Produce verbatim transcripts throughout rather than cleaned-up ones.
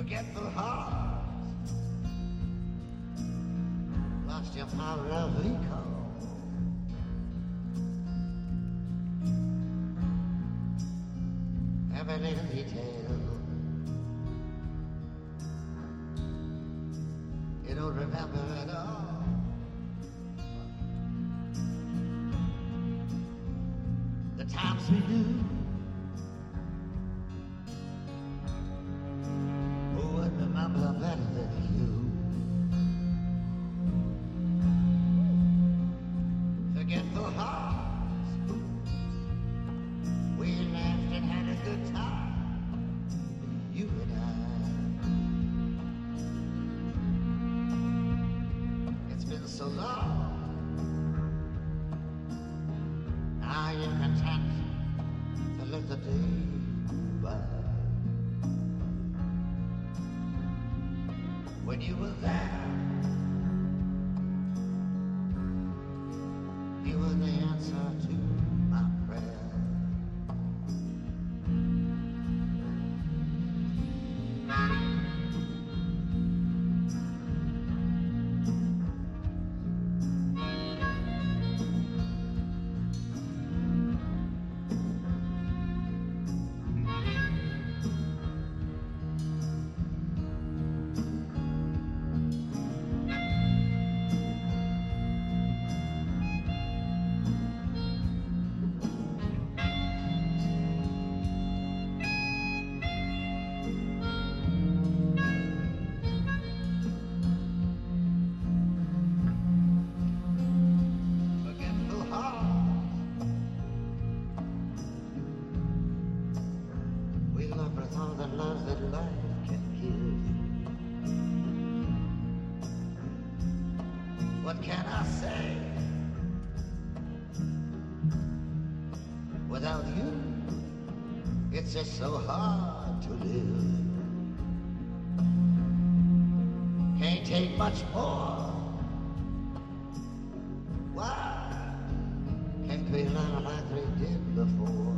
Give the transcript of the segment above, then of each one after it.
forgetful heart, lost your power of recall. Every little detail you don't remember at all. The times we knew, who would remember better than you? Forgetful hearts, we laughed and had a good time, you and I. It's been so long, now you're content to let the day go by. When you were there, you were the answer to my prayer. With all the love that life can give, what can I say? Without you, it's just so hard to live. Can't take much more. Why can't we love like we did before?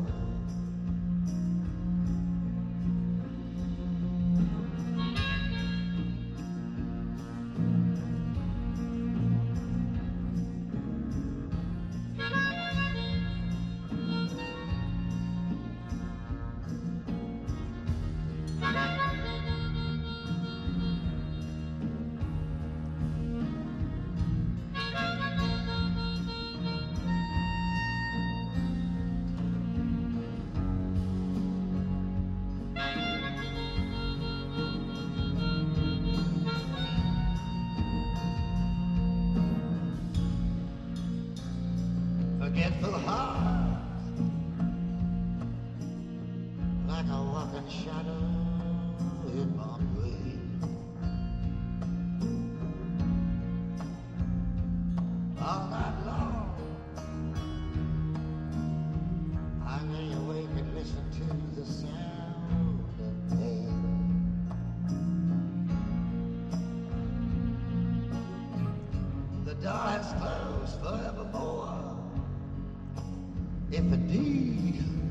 Forgetful heart, like a walking shadow in my brain. All night long, I lay awake and listen to the sound of pain. The door has closed forevermore, if indeed